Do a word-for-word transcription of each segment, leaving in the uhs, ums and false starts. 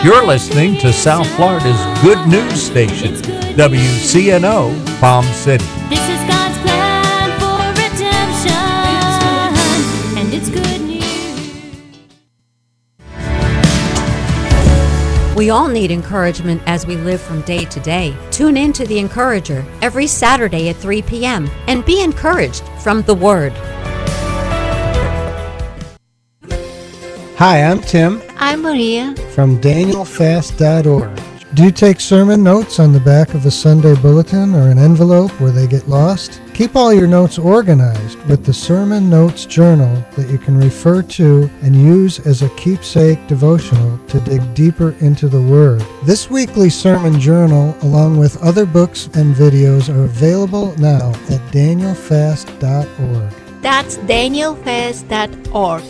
You're listening to South Florida's good news station, W C N O Palm City. This is God's plan for redemption, and it's good news. We all need encouragement as we live from day to day. Tune in to The Encourager every Saturday at three p.m. and be encouraged from the Word. Hi, I'm Tim I'm Maria. from Daniel Fast dot org. Do you take sermon notes on the back of a Sunday bulletin or an envelope where they get lost? Keep all your notes organized with the Sermon Notes Journal that you can refer to and use as a keepsake devotional to dig deeper into the Word. This weekly sermon journal, along with other books and videos, are available now at Daniel Fast dot org. That's Daniel Fast dot org.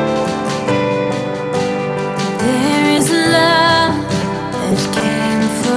There is love that came from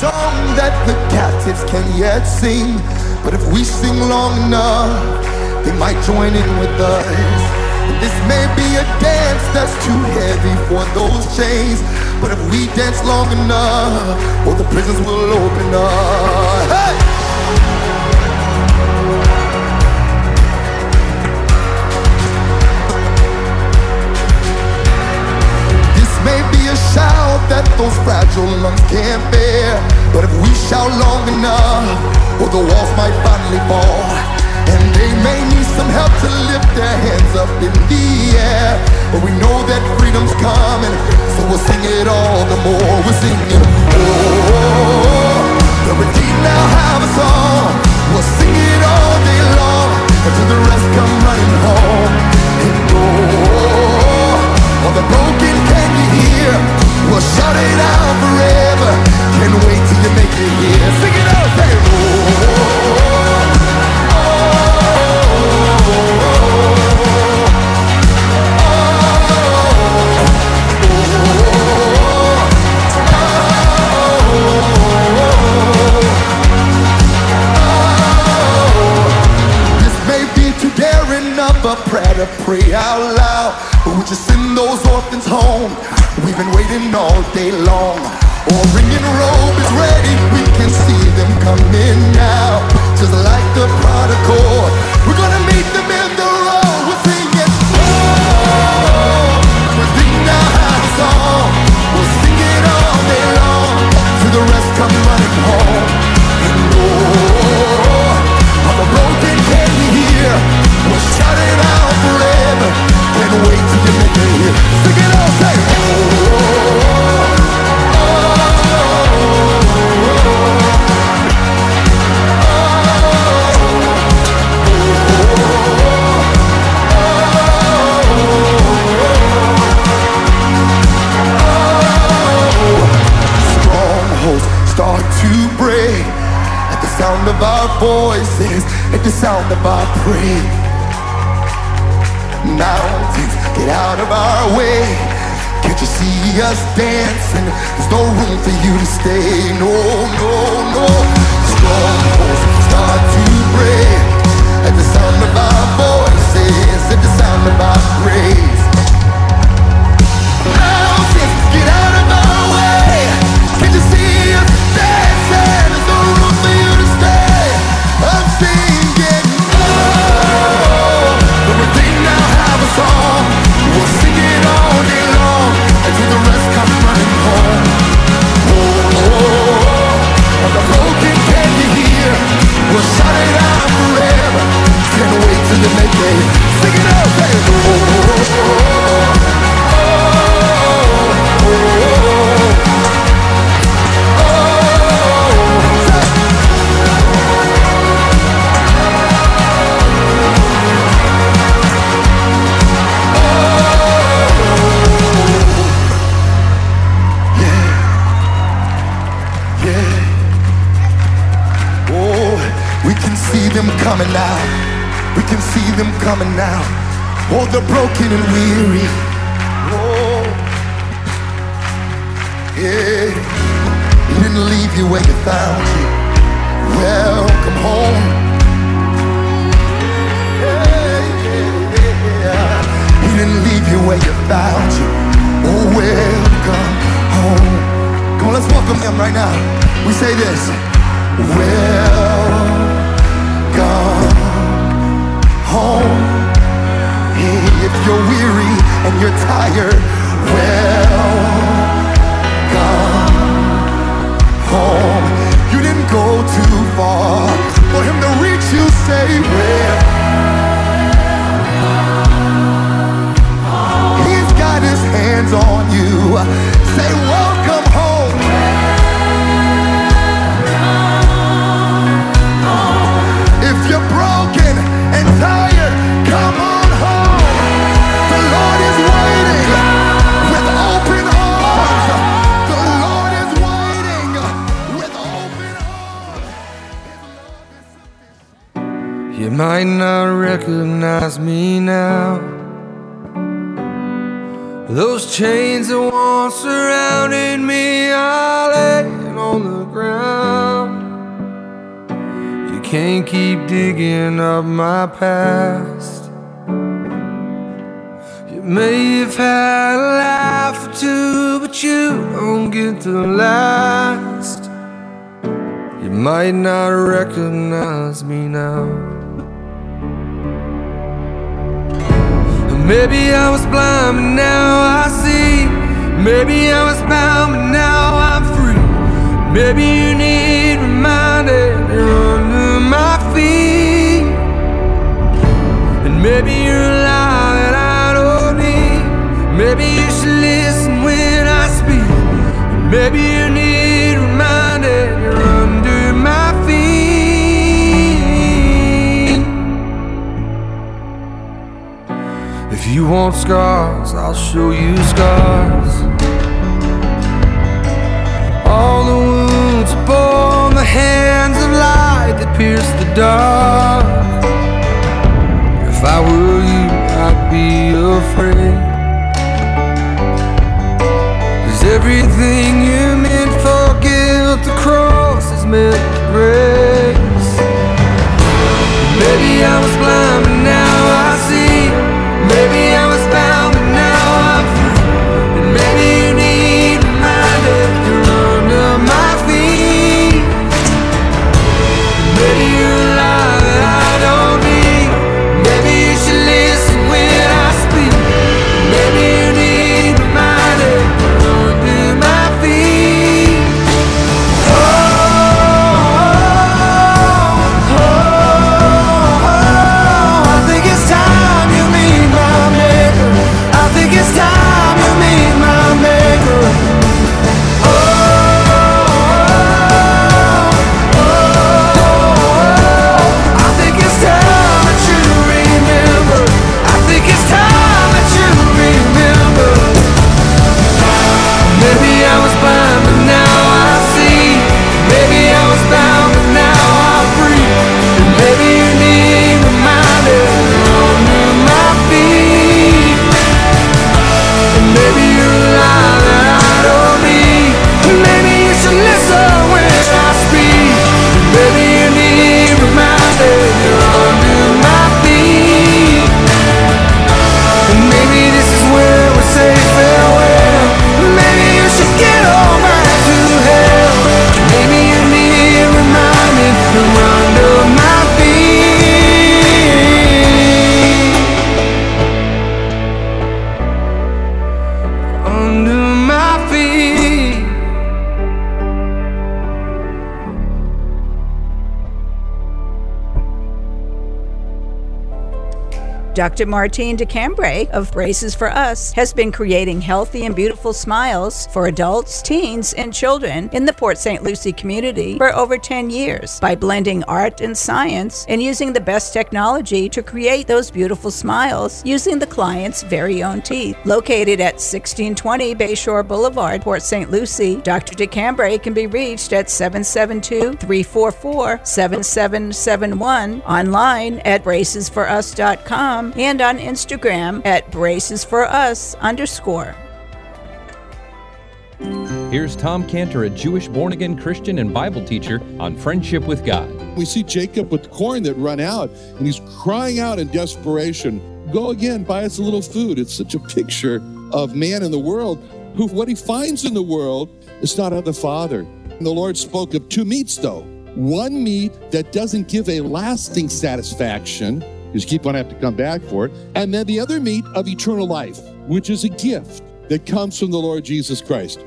song that the captives can yet sing. But if we sing long enough, they might join in with us. And this may be a dance that's too heavy for those chains, but if we dance long enough, well, the prisons will open up. Hey! May be a shout that those fragile lungs can't bear, but if we shout long enough, well, the walls might finally fall. And they may need some help to lift their hands up in the air, but we know that freedom's coming, so we'll sing it all the more. We're singing, oh, the redeemed now have a song. We'll sing it all day long until the rest come running home. And oh, all the broken can you hear? We'll shout it out forever. Can't wait till you make it here. Sing it out, say oh, oh, oh. This may be too daring of a prayer to pray out loud, but would you send those orphans home? We've been waiting all day long. Our ringing robe is ready, we can see them coming now. Just like the prodigal, we're gonna meet them in the road. We're singing, oh, we're singing our song. We'll sing it all day long till the rest come running home. And oh, all the broken can you hear? We'll shout it out forever. Can't wait till you make it here. Sing it all, say oh, oh, strongholds start to break at the sound of our voices, at the sound of our praise. Mountains, get out of our way. Can't you see us dancing? There's no room for you to stay. No, no, no. Strongholds start to break at the sound of our voices, at the sound of our praise. Mountains, get out of our way. Can't you see us dancing? There's no room for you to stay. I'm singing, oh, the redeemed now have a song. We'll sing it all day long until the rest come running home. Oh, oh, oh, the broken can you hear? We'll shout it out forever. Can't wait till you make it. Sing it out, say oh, oh, oh, oh. Coming now, we can see them coming now. Oh, they're broken and weary. Oh, yeah. He didn't leave you where you found you. Welcome home. Yeah, yeah, yeah. He didn't leave you where you found you. Oh, welcome home. Come on, let's welcome them right now. We say this. Well. Come home. Hey, if you're weary and you're tired, well, come home. You didn't go too far for him to reach you. Say well, he's got his hands on you. Say welcome home. If you're broken and tired, come on home. The Lord is waiting with open arms. The Lord is waiting with open arms. You might not recognize me now. Those chains that once surrounded me are laying on the ground. ground. You can't keep digging up my past. You may have had a laugh or two, but you don't get to last. You might not recognize me now. Maybe I was blind, but now I see. Maybe I was bound, but now I'm free. Maybe you need reminded you're under my feet. And maybe you're a lie that I don't need. Maybe you should listen when I speak. And maybe you need reminded you're under my feet. If you want scars, I'll show you scars. All the wounds upon the hands of light that pierce the dark. If I were you, I'd be afraid. 'Cause everything you meant for guilt, the cross is meant for grace. Maybe I was blind, but now I see. Maybe I was bound, but now I'm free. And maybe you need reminded you're under my feet. And maybe you're a lie that I don't need. Maybe you should listen when I speak. And maybe you need reminded you're under my feet. Oh, oh, oh, oh. I think it's time you meet my maker. I think it's time you meet my maker. Oh, oh, oh, oh. I think it's time that you remember. I think it's time that you remember. Maybe I was blind, but now I see. Maybe I was bound, but now I'm free. And maybe you need reminded you're under my feet. And maybe you're a lie that I don't need. And maybe you should listen when I speak. And maybe you need reminded you're under my feet. And maybe this is where we say farewell. Maybe you should get on back to hell. Maybe you need reminded you're under my feet. Under my feet. Doctor Martine DeCambray of Braces for Us has been creating healthy and beautiful smiles for adults, teens, and children in the Port Saint Lucie community for over ten years by blending art and science and using the best technology to create those beautiful smiles using the client's very own teeth. Located at sixteen twenty Bayshore Boulevard, Port Saint Lucie, Doctor DeCambray can be reached at seven seven two, three four four, seven seven seven one, online at braces for us dot com, and on Instagram at bracesforus underscore. Here's Tom Cantor, a Jewish born-again Christian and Bible teacher, on friendship with God. We see Jacob with corn that run out, and he's crying out in desperation, "Go again, buy us a little food." It's such a picture of man in the world, who what he finds in the world is not of the Father. And the Lord spoke of two meats, though. One meat that doesn't give a lasting satisfaction, because you keep on having to come back for it, and then the other meat of eternal life, which is a gift that comes from the Lord Jesus Christ.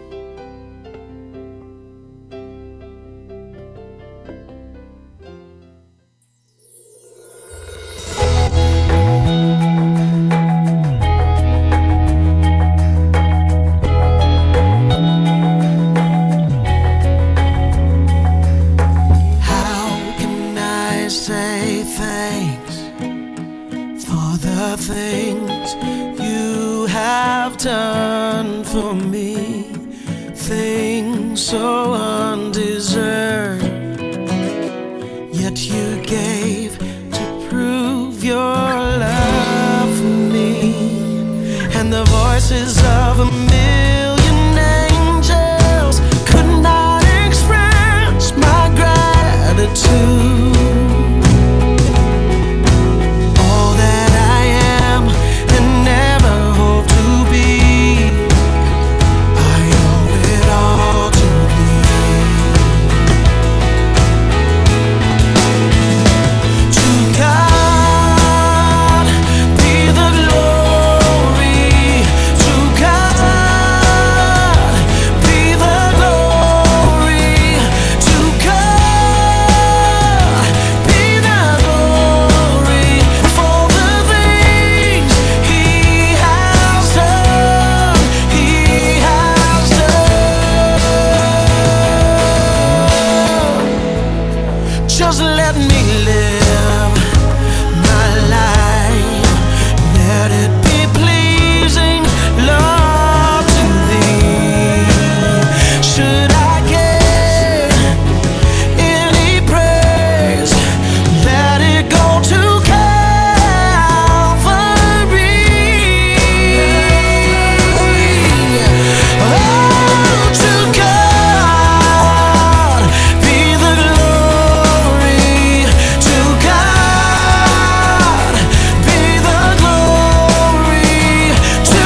voices of a million angels could not express live my life. Let it be pleasing, Lord, to thee. Should I get any praise, let it go to Calvary. Oh, to God be the glory. To God be the glory. To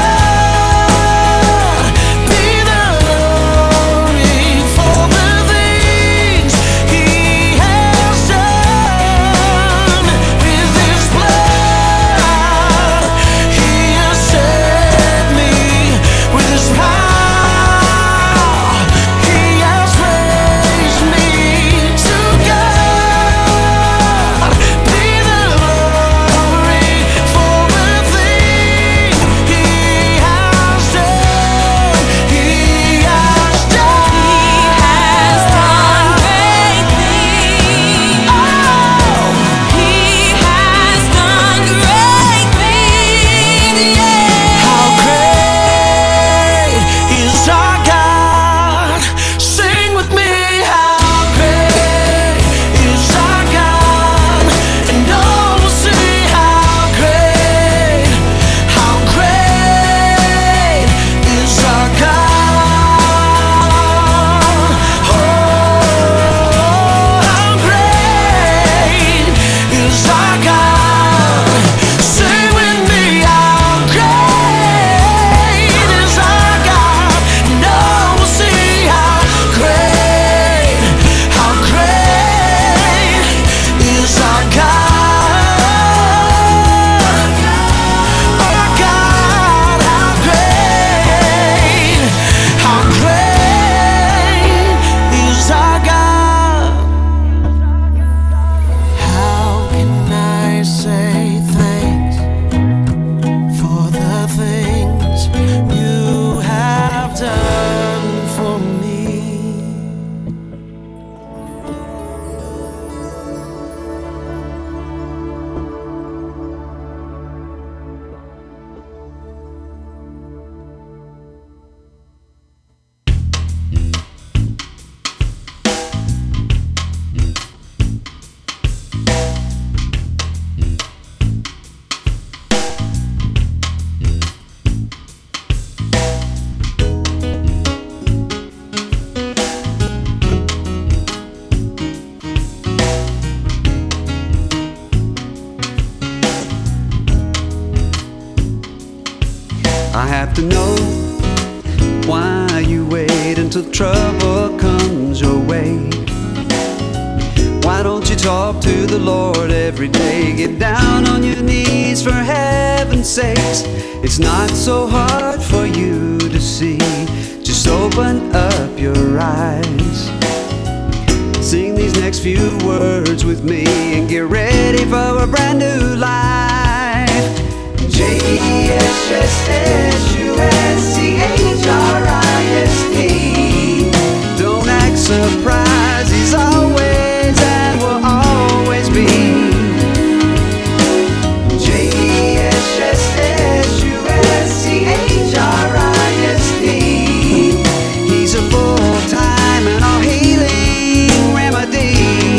God be the glory for the things He has done with His blood. He has set me with His power. He has raised me. To God be the glory for the thing He has done. He has done. He has done great things. How great is our God? Sing with me. How great is our God? And all will see how great, how great is our God. Oh, how great is our God? Say with me, how great is our God? And all will see how great, how great is our God. Our God, how great, how great is our God. How can I say thanks for the things you have done for me? I have to know why you wait until trouble comes your way. Why don't you talk to the Lord every day? Get down on your knees for heaven's sakes. It's not so hard for you to see. Just open up your eyes. Sing these next few words with me and get ready for a brand new life. J E S S S U S C H R I S T. Don't act surprised, He's always and will always be. J E S S S U S C H R I S T. He's a full-time and all-healing remedy.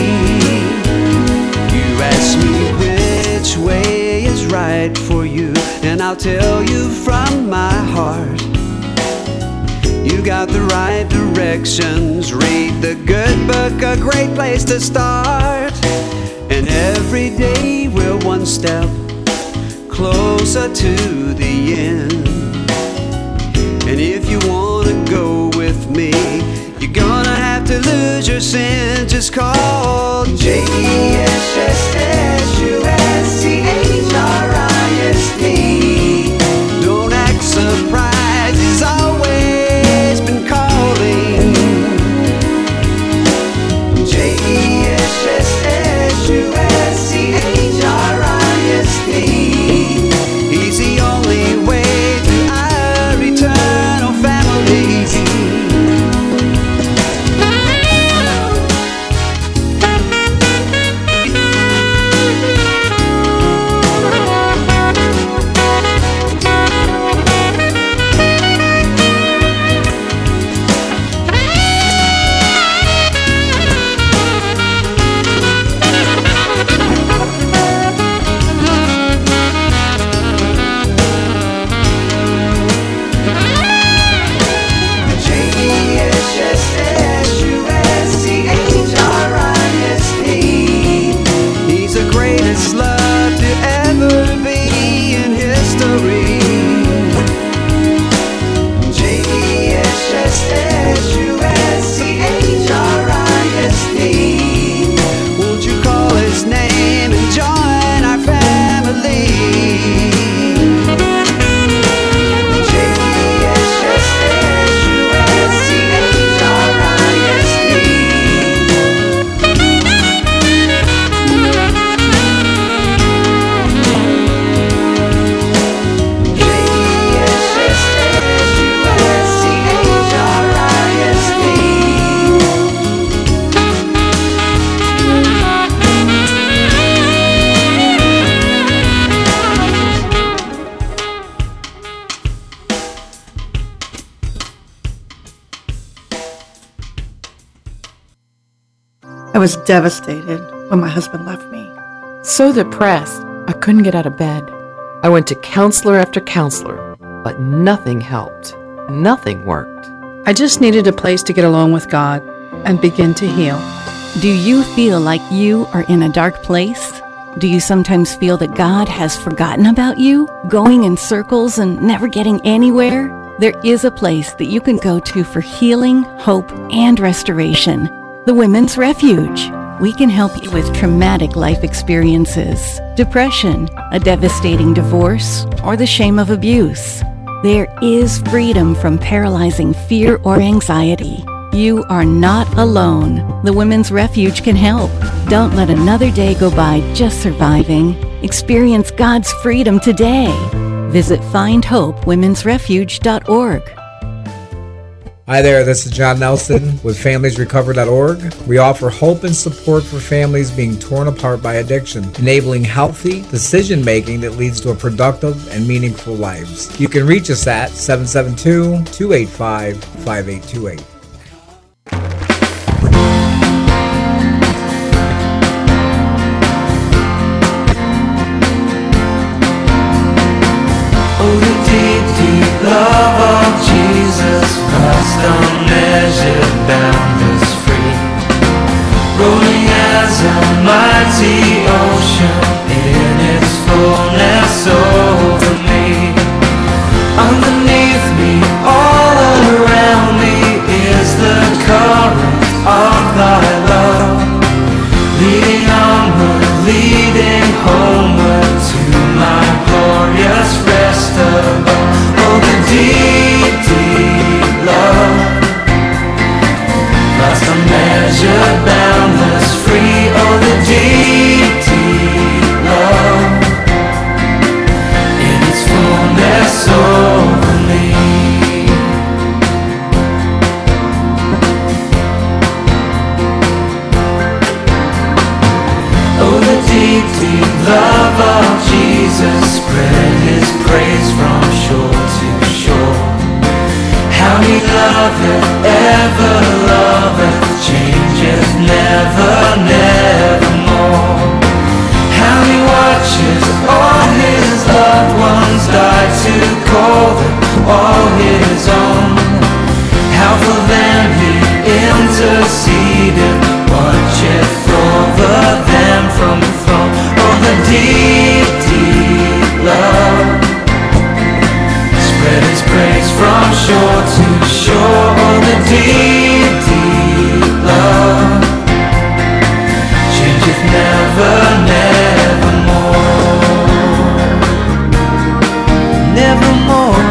You ask me which way is right for you, and I'll tell you from my heart. You got the right directions. Read the good book, a great place to start. And every day we're one step closer to the end. And if you wanna go with me, you're gonna have to lose your sin. Just call J E S S S U S C H R I S T. Don't act surprised, He's always been calling. J E S S S U S C H R I S T. He's the only way to our eternal family. I was devastated when my husband left me. So depressed, I couldn't get out of bed. I went to counselor after counselor, but nothing helped. Nothing worked. I just needed a place to get alone with God and begin to heal. Do you feel like you are in a dark place? Do you sometimes feel that God has forgotten about you, going in circles and never getting anywhere? There is a place that you can go to for healing, hope, and restoration. The Women's Refuge. We can help you with traumatic life experiences, depression, a devastating divorce, or the shame of abuse. There is freedom from paralyzing fear or anxiety. You are not alone. The Women's Refuge can help. Don't let another day go by just surviving. Experience God's freedom today. Visit find hope womens refuge dot org. Hi there, this is John Nelson with families recover dot org. We offer hope and support for families being torn apart by addiction, enabling healthy decision-making that leads to a productive and meaningful lives. You can reach us at seven seven two, two eight five, five eight two eight. Oh, the deep, deep love of Jesus Christ, unmeasured, boundless, free, rolling as a mighty ocean in its fullness over me. Underneath me, all around me is the current of thy love, leading onward, leading homeward to my glorious rest above. Oh, the deep, deep love, vast, unmeasured, boundless, free. Oh, the deep, deep love, in its fullness over me. Oh, the deep, deep love of Jesus spread his praise from shore to shore. How he loveth, ever loveth, changeth never, nevermore. How he watches all his loved ones die to call them all his own. How for them he interceded, watcheth over them from the throne. Oh, the deep, deep love, spread his praise from shore to shore. Oh, the deep, deep love, changeth never, nevermore, nevermore,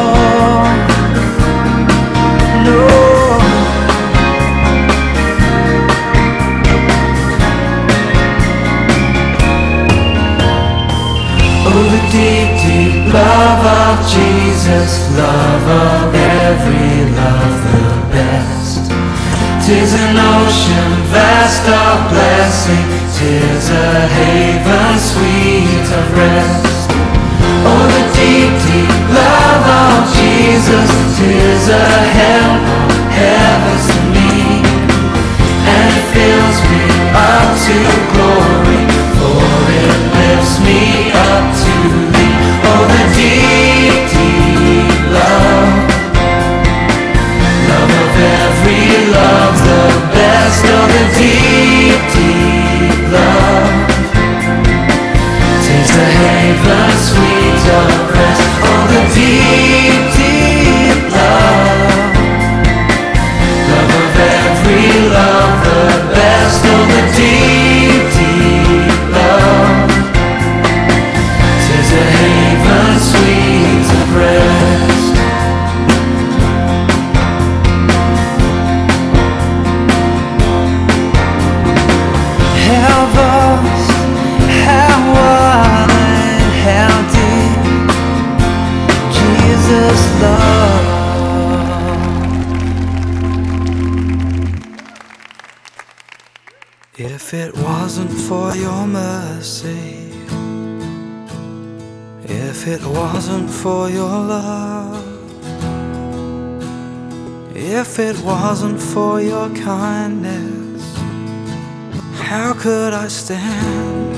no. Oh, the deep, deep love of Jesus, love of every love the best. 'Tis an ocean vast of blessing, 'tis a haven sweet of rest. Oh, the deep, deep love of Jesus, 'tis a hymn of heavens to me, and it fills me up to glory, for it lifts me up to thee. Oh, the deep, deep love, love of every love the best. Oh, the deep, deep love, 'tis the haven sweet of rest. Oh, the deep, deep love, love of every love the best. Oh, the deep, deep love, 'tis a haven sweet of rest. How vast, how wide, how deep, Jesus' love. If it wasn't for your mercy, if it wasn't for your love, if it wasn't for your kindness, how could I stand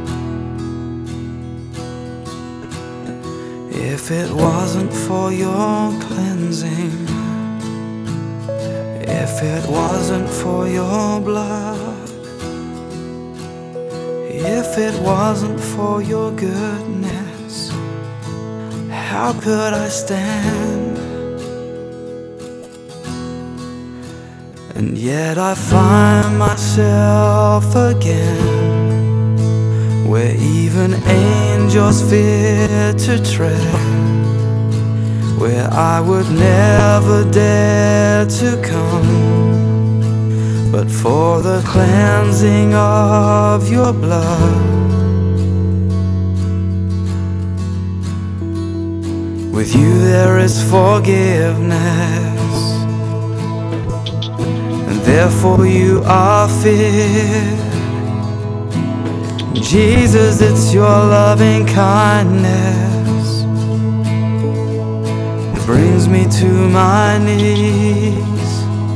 if it wasn't for your cleansing? If it wasn't for your blood, if it wasn't for your goodness, how could I stand? And yet I find myself again where even angels fear to tread, where I would never dare to come, but for the cleansing of your blood. With you there is forgiveness, and therefore you are feared. Jesus, it's your loving kindness that brings me to my knees,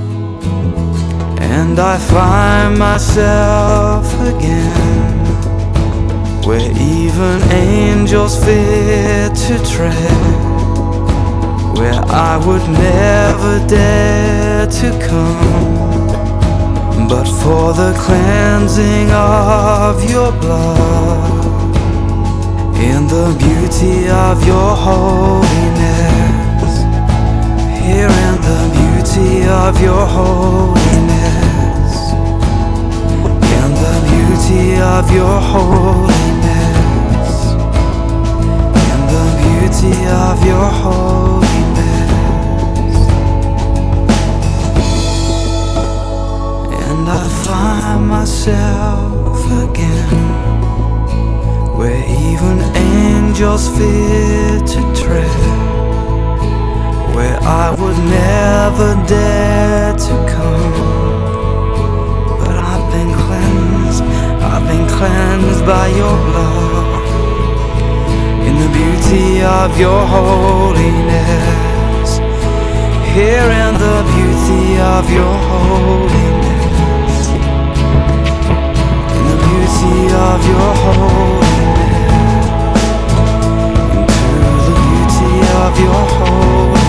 and I find myself again where even angels fear to tread, where I would never dare to come, but for the cleansing of your blood, in the beauty of your holiness, here in the beauty of your holiness, in the beauty of your holiness, in the beauty of your holiness. I find myself again where even angels fear to tread, where I would never dare to come, but I've been cleansed, I've been cleansed by your blood, in the beauty of your holiness, here in the beauty of your holiness, of your holiness, into the beauty of your holiness.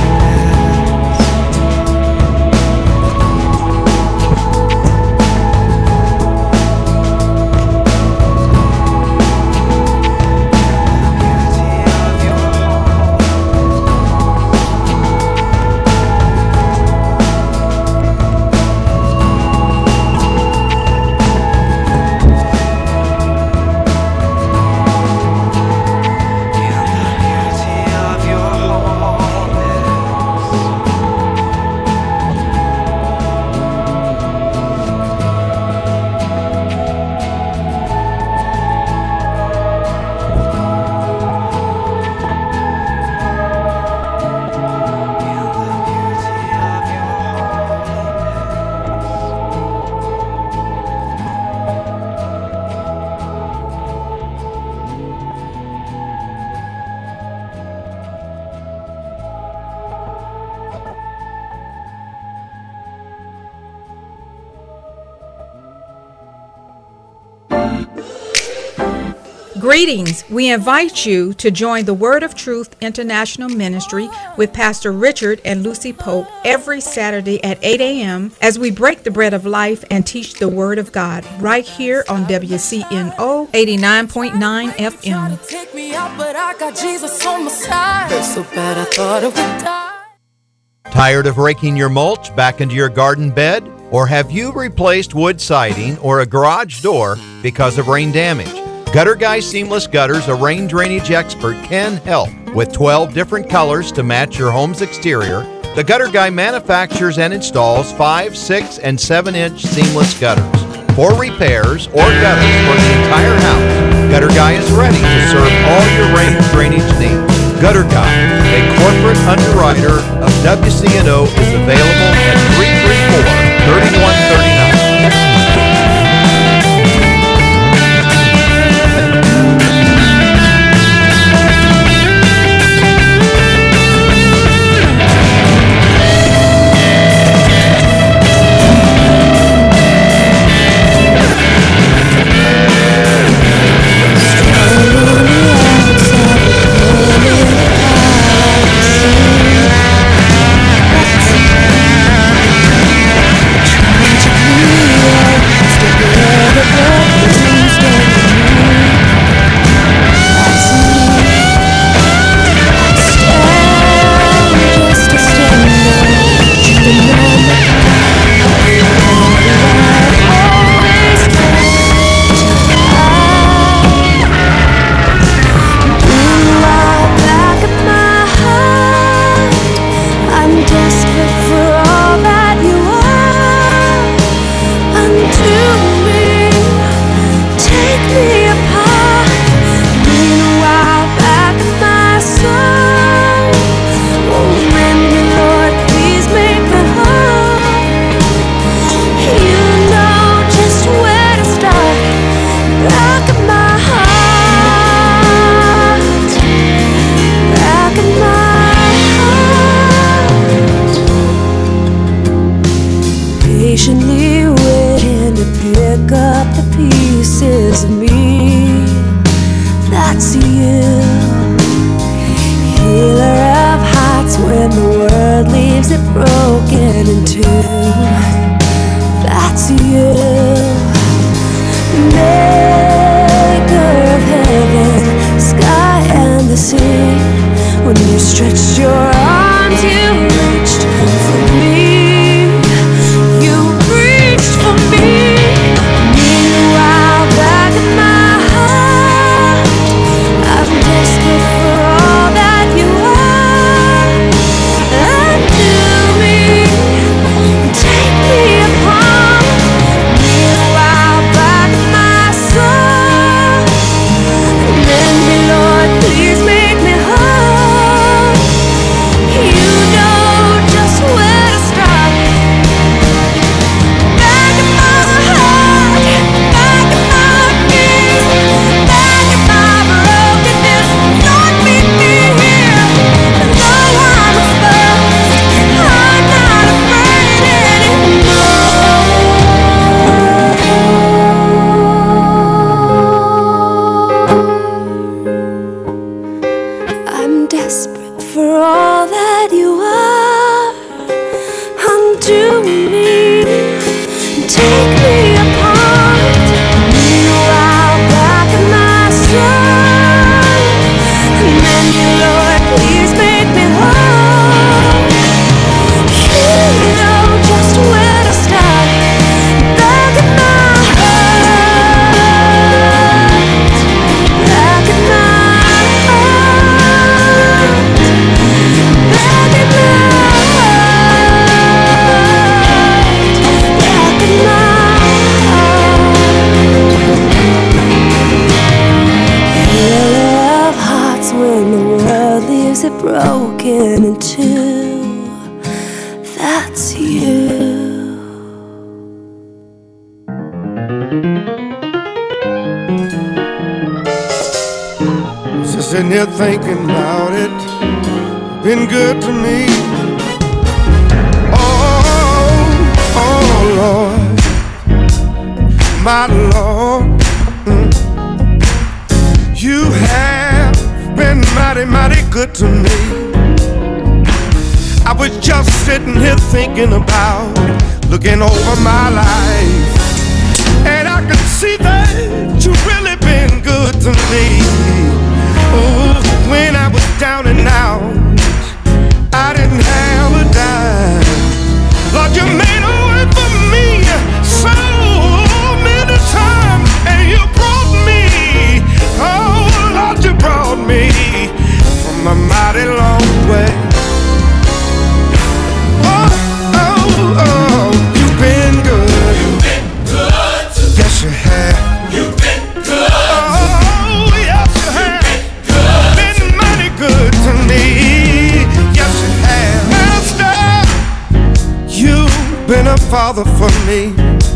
Greetings. We invite you to join the Word of Truth International Ministry with Pastor Richard and Lucy Pope every Saturday at eight a.m. as we break the bread of life and teach the Word of God right here on W C N O eighty-nine point nine F M. Take me out, but I got Jesus on my side. Felt so bad I thought I would die. Tired of raking your mulch back into your garden bed? Or have you replaced wood siding or a garage door because of rain damage? Gutter Guy Seamless Gutters, a rain drainage expert, can help. With twelve different colors to match your home's exterior, the Gutter Guy manufactures and installs five, six, and seven inch seamless gutters. For repairs or gutters for the entire house, Gutter Guy is ready to serve all your rain drainage needs. Gutter Guy, a corporate underwriter of W C N O, is available at three three four, three one three nine. stretched your arms, you reached for me. You reached for me. Meanwhile, back in my heart, I'm desperate for all that you are. Undo me, take me apart. Meanwhile, back in my soul, mend me, Lord, please make me whole. You know just where to start. Back in my heart, back in my feet, back in my brokenness, Lord, meet me here. Though I'm exposed, I'm not afraid anymore. I'm desperate for all that you are. Undo me, take me apart. Meanwhile, back in my soul, mend me, Lord, please make me whole. You know just where to start. Back in my heart, back in my heart, back in my heart, back in my heart. Healer of hearts when the world leaves it broken in two. That's you. Just sitting here thinking about it. Been good to me. Oh, oh Lord, my Lord, mm. You have been mighty, mighty good to me. I was just sitting here thinking about, looking over my life, and I could see that you've really been good to me. Oh, when I was down and out, I didn't have a dime. Lord, you made a way for me so many times, and you brought me, oh Lord, you brought me from a mighty long way. Oh, oh, oh, you've been good. You've been good to me. Yes, you have. You've been good. Oh, yes, you have. Been mighty good to me. Yes, you have. Master, you've been a father for me.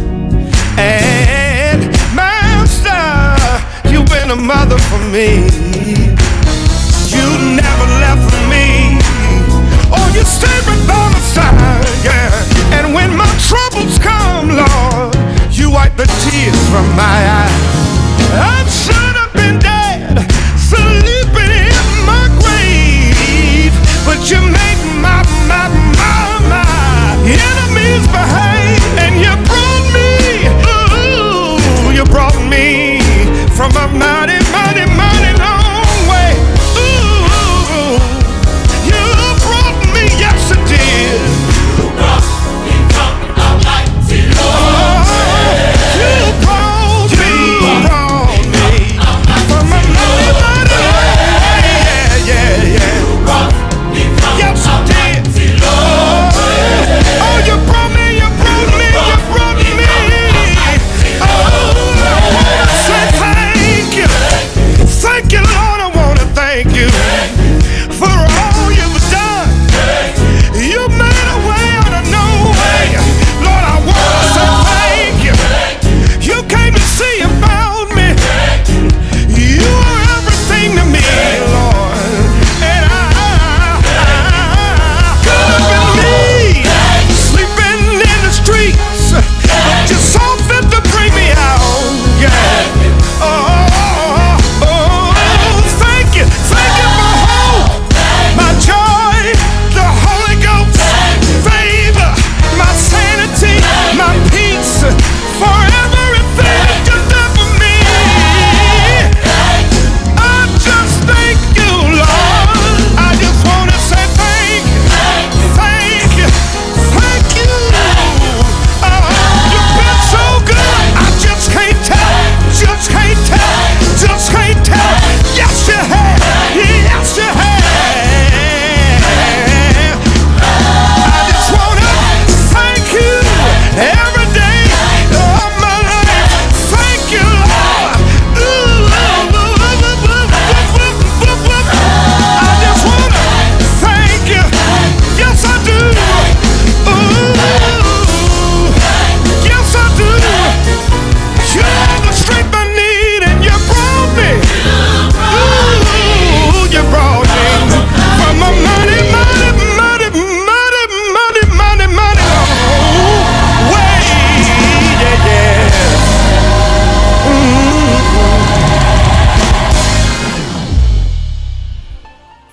And Master, you've been a mother for me. You never left me. Oh, you stayed right by my side, yeah. And when my troubles come, Lord, you wipe the tears from my eyes. I should have been dead, sleeping in my grave, but you made my, my, my, my enemies behave, and you brought me, ooh, you brought me from a mighty, mighty, mighty long way. Ooh, you brought me, yes you did. You brought me from a mighty long way. You brought me.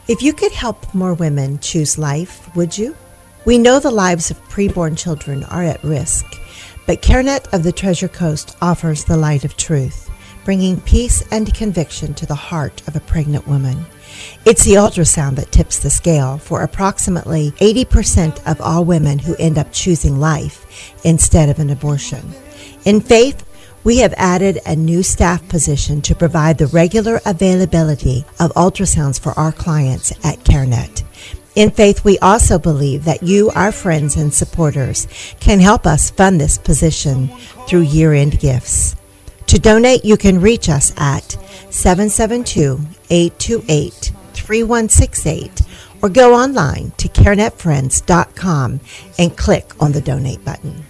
If you could help more women choose life, would you? We know the lives of preborn children are at risk, but CareNet of the Treasure Coast offers the light of truth, bringing peace and conviction to the heart of a pregnant woman. It's the ultrasound that tips the scale for approximately eighty percent of all women who end up choosing life instead of an abortion. In Faith, we have added a new staff position to provide the regular availability of ultrasounds for our clients at CareNet. In Faith, we also believe that you, our friends and supporters, can help us fund this position through year-end gifts. To donate, you can reach us at seven seven two, eight two eight, three one six eight or go online to carenet friends dot com and click on the donate button.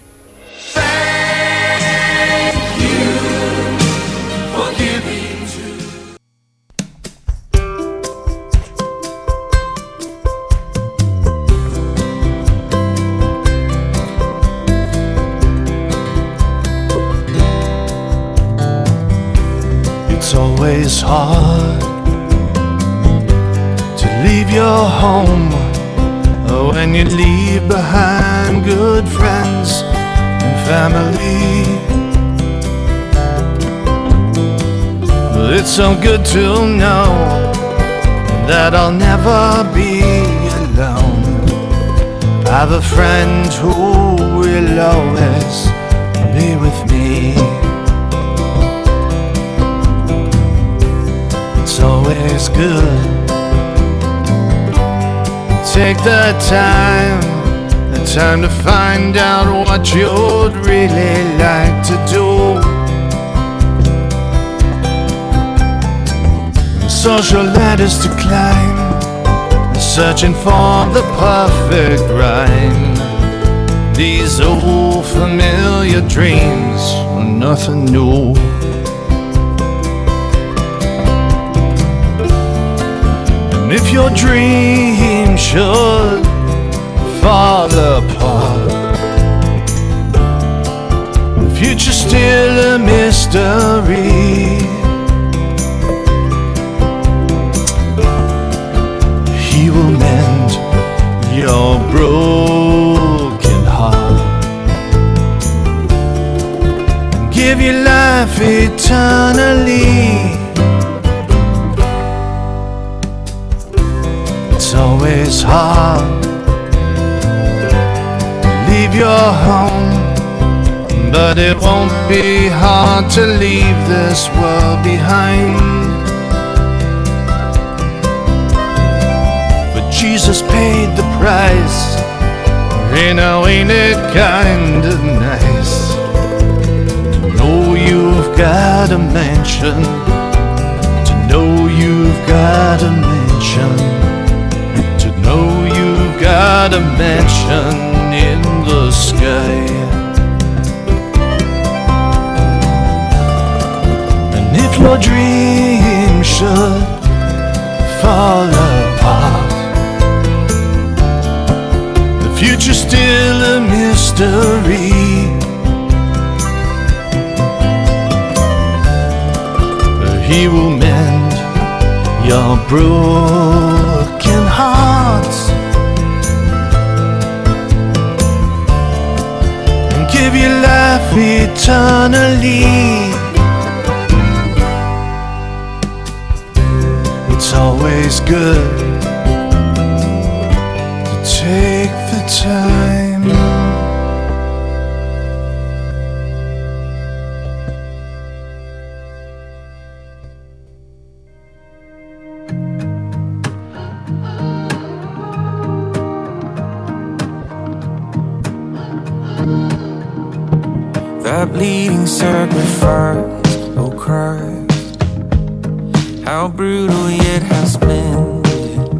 It's always hard to leave your home when you leave behind good friends and family. But it's so good to know that I'll never be alone. I have a friend who will always be with me. It's always good. Take the time, the time to find out what you'd really like to do. Social ladders to climb, searching for the perfect rhyme. These old familiar dreams are nothing new. If your dream should fall apart, the future's still a mystery. He will mend your broken heart and give you life eternally. It's always hard to leave your home, but it won't be hard to leave this world behind. But Jesus paid the price, you know, ain't it kinda nice to know you've got a mansion, to know you've got a mansion, know you've got a mansion in the sky. And if your dream should fall apart, the future's still a mystery. He will mend your broken hearts and give you life eternally. It's always good to take the time. That bleeding sacrifice, oh Christ, how brutal yet how splendid.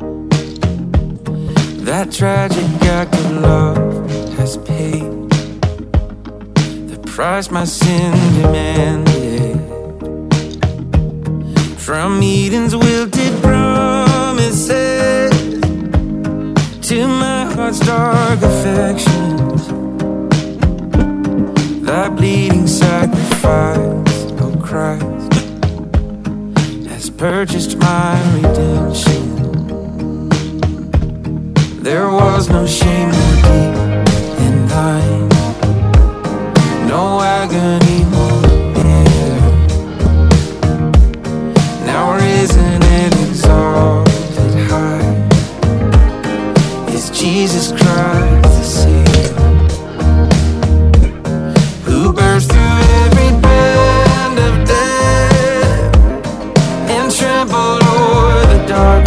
That tragic act of love has paid the price my sin demanded. From Eden's wilted promises to my heart's dark affections, that bleeding sacrifice, oh Christ, has purchased my redemption. There was no shame more deep in thine, no agony more near. Now risen and exalted high is Jesus Christ the Savior, who burst through every band of death and trampled o'er the darkness.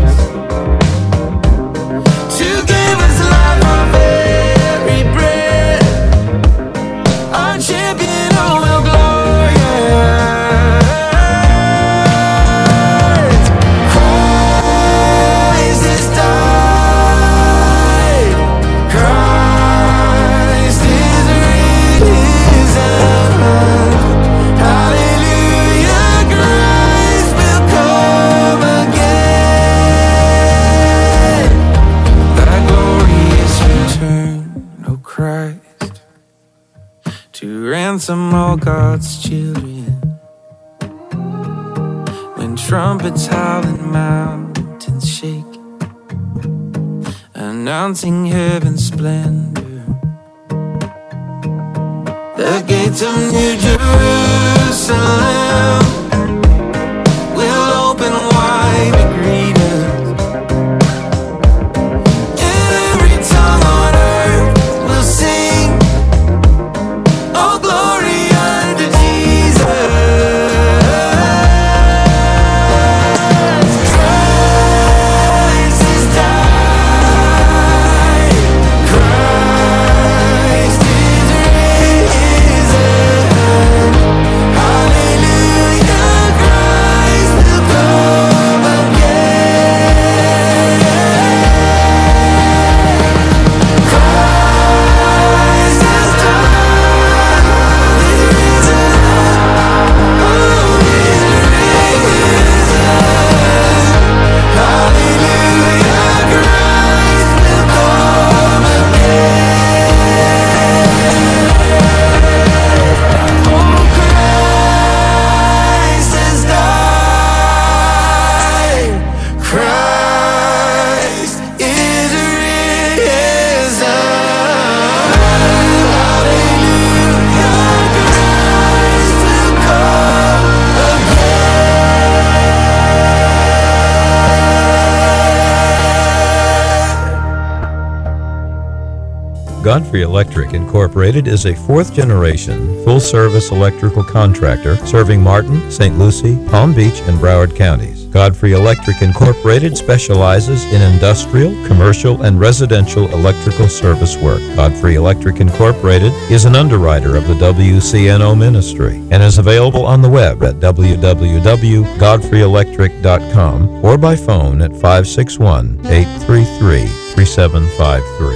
Ransom all God's children. When trumpets howl and mountains shake, announcing heaven's splendor, the gates of New Jerusalem will open wide to greet us. And every tongue on earth will sing, oh glory unto Jesus. Christ has died. Christ is risen. Hallelujah, Christ will come again. Christ has died. Christ is risen. Hallelujah, Christ will come Godfrey Electric Incorporated is a fourth-generation, full-service electrical contractor serving Martin, Saint Lucie, Palm Beach, and Broward counties. Godfrey Electric Incorporated specializes in industrial, commercial, and residential electrical service work. Godfrey Electric Incorporated is an underwriter of the W C N O ministry and is available on the web at w w w dot godfrey electric dot com or by phone at five six one, eight three three, three seven five three.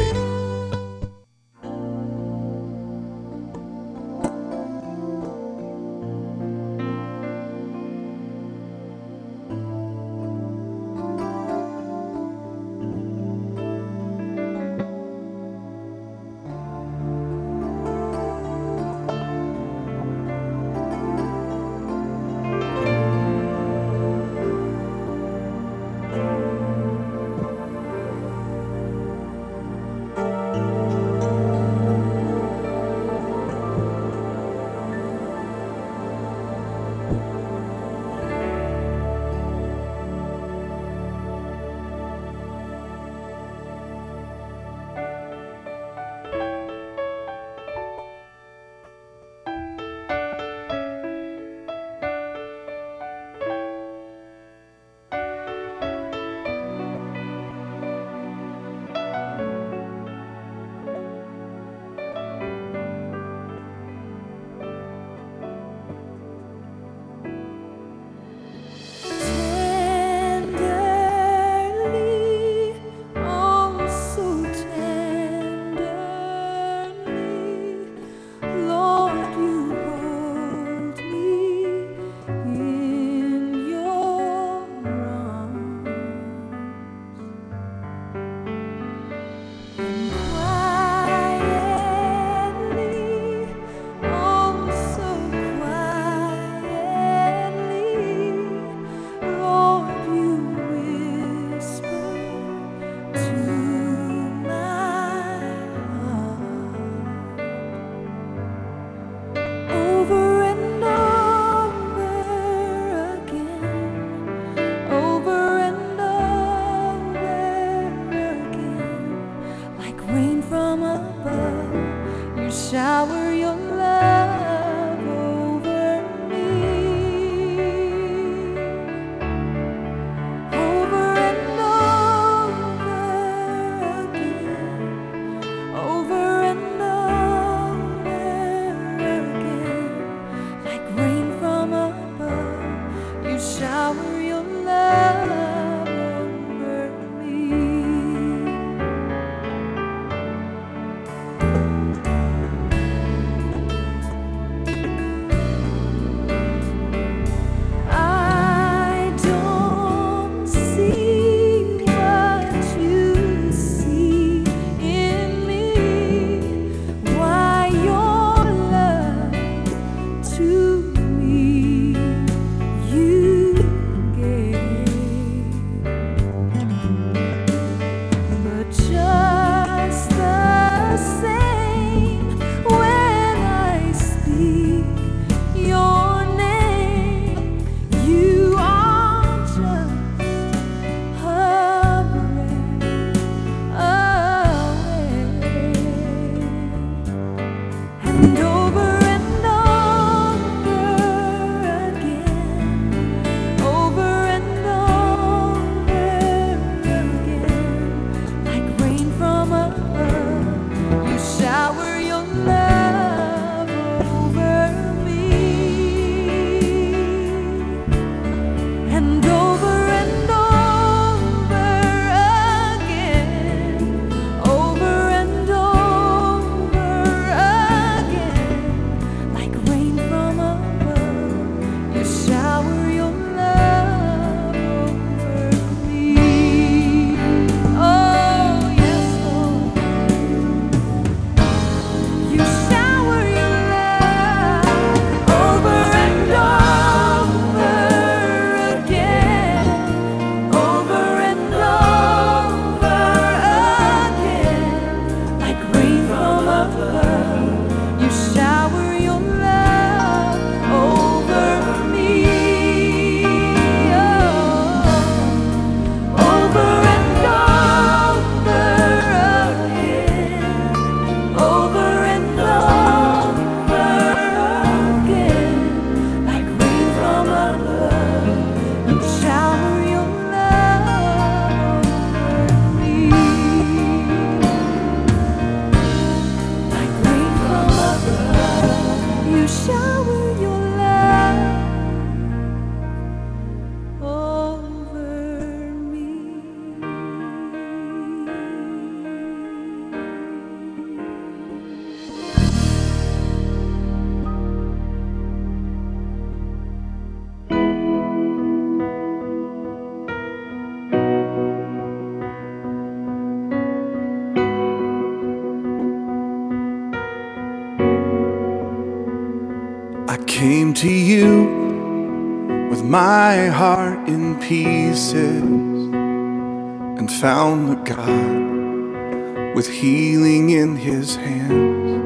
to you with my heart in pieces and found the God with healing in his hands.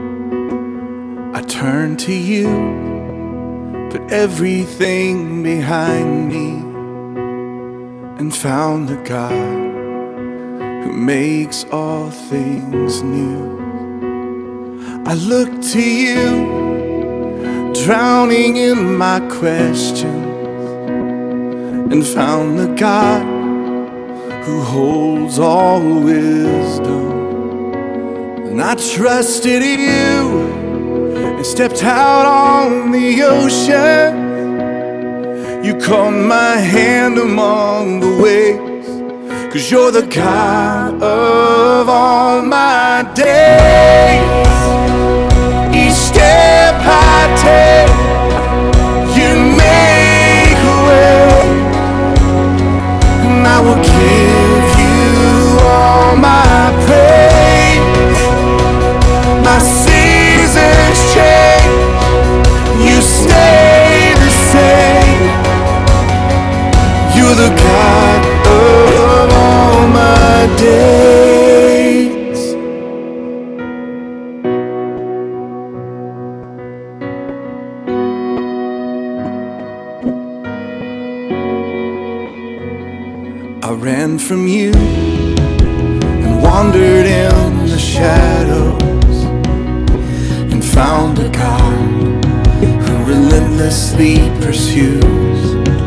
I turned to you, put everything behind me, and found the God who makes all things new. I look to you, drowning in my questions, and found the God who holds all wisdom. And I trusted you and stepped out on the ocean. You caught my hand among the waves, 'cause you're the God of all my days. Each step I take, you make a way, and I will give you all my praise. My seasons change, you stay the same. You're the God of all my days. I ran from you and wandered in the shadows, and found a God who relentlessly pursues.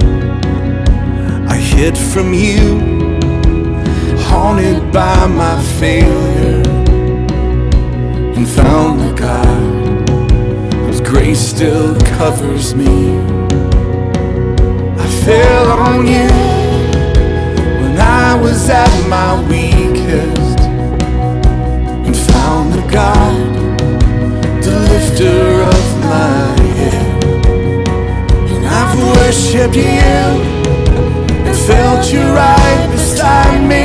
I hid from you, haunted by my failure, and found a God whose grace still covers me. I fell on you when I was at my weakest, and found the God, the lifter of my head. And I've worshipped you and felt you right beside me.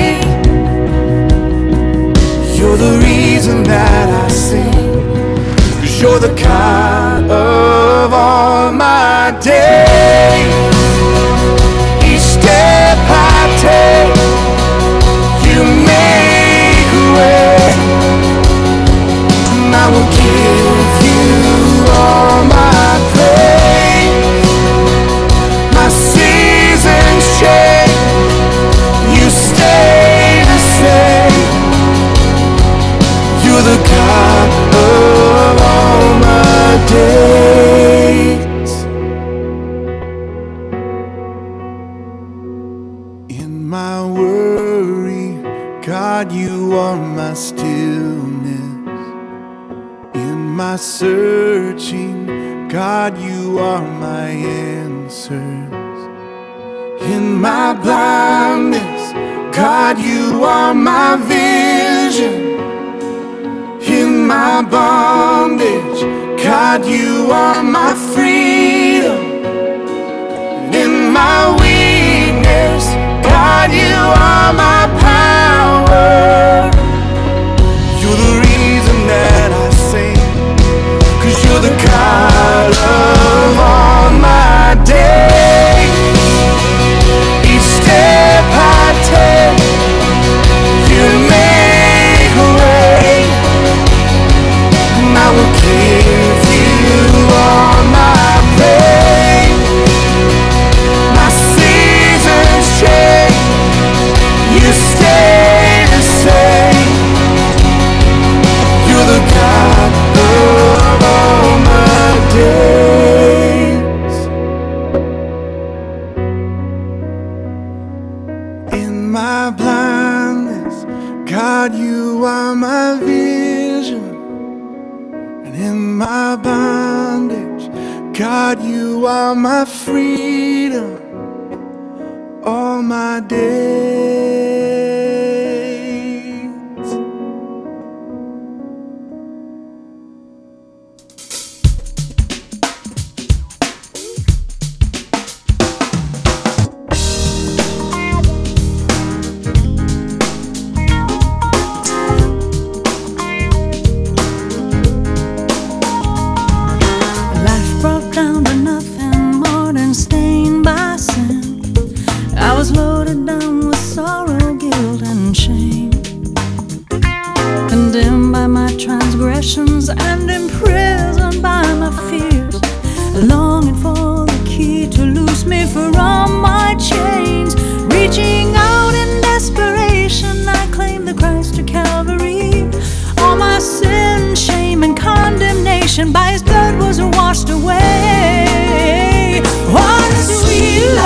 You're the reason that I sing, 'cause you're the God of all my days. Each step I take, you make a way, and I will give you all my praise. My seasons change, you stay the same. You're the God of all my days. In my worry, God, you are my stillness. In my searching, God, you are my answers. In my blindness, God, you are my vision. In my bondage, God, you are my freedom. And in my weakness, God, you are my power. You're the reason that I sing, 'cause you're the God of all my days. Each step I take, you make a way, and I will give you all my praise. My seasons change, you stay the same. You're the God of all my days. In my blindness, God, you are my vision. And in my bondage, God, you are my freedom. All my days. Life brought down the was loaded down with sorrow, guilt, and shame, condemned by my transgressions and imprisoned by my fears, longing for the key to loose me from